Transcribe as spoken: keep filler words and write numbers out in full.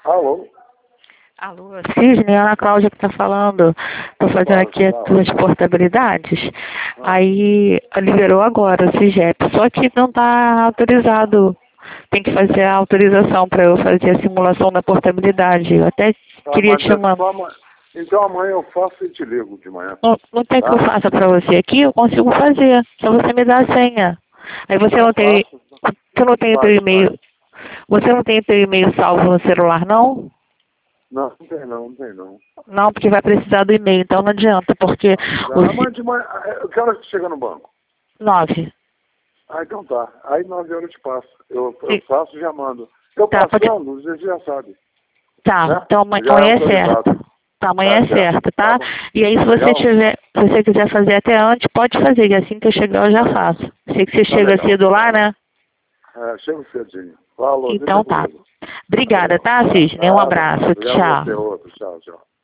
Alô? Alô, Cisne, é a Ana Cláudia que está falando. Estou fazendo aqui as tuas portabilidades. Ah. Aí liberou agora o CIGEP, só que não está autorizado. Tem que fazer a autorização para eu fazer a simulação da portabilidade. Eu até Tá, queria mas te é mandar. só ama- Então amanhã eu faço e te ligo de manhã. Não, não tem que Tá? eu faça para você aqui, eu consigo fazer. Só você me dá a senha. Aí você Não, não tem. faço. Você não tem o teu Faz, e-mail. faz. Você não tem o teu e-mail salvo no celular, não? Não, não tem não, não tem não. Não, porque vai precisar do e-mail, então não adianta, porque o Ah, mas de manhã, eu quero que chega no banco. nove. Ah, então tá. Aí nove horas eu te passo. Eu, eu Sim. faço e já mando. Eu Tá, pode... passando, você já sabe. tá. Né? Então amanhã Já é é autorizado. certo. Tá, amanhã Tá é certo. certo, Tá tá? bom. E aí se você Legal? tiver, se você quiser fazer até antes, pode fazer, e assim que eu chegar eu já Tá, faço. Sei que você tá chega legal. cedo lá, né? É, chega cedinho. Falou, deixa Então tá. comigo. Obrigada, Valeu. tá, Cisne? Um Nada. abraço. Obrigado a Tchau. você, outro. Tchau, tchau.